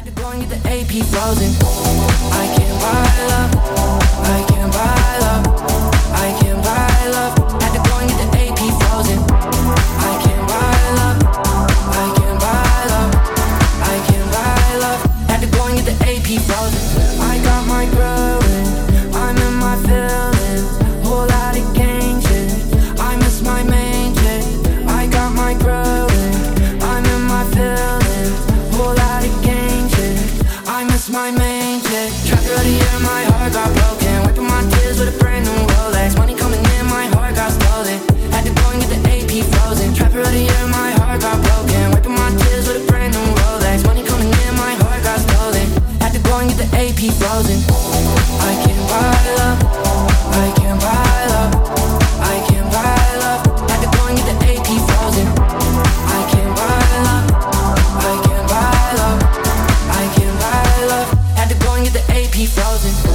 Had to go and get the AP frozen. I can't buy love. I can't buy love. I can't buy love. Had to go and get the AP frozen. I can't buy love. I can't buy love. I can't buy love. Had to go and get the AP frozen. I got my growing. I'm in my feelings. Whole lot of gang shit. I miss my main chick. I got my growing. I'm in my feelings. Whole lot of gang shit. I miss my main chick. Tracker of the year, my heart got broken. Wiping my tears with a brand new Rolex. Money coming in, my heart got stolen. Had to go and get the AP frozen. Tracker of the year, my heart got broken. Wiping my tears with a brand new Rolex. Money coming in, my heart got stolen. Had to go and get the AP frozen. I can't buy love. I can't buy love. I can't buy love. Had to go and get the AP frozen. I can't buy love. I can't buy love. I can't buy love. Had to go and get the AP frozen.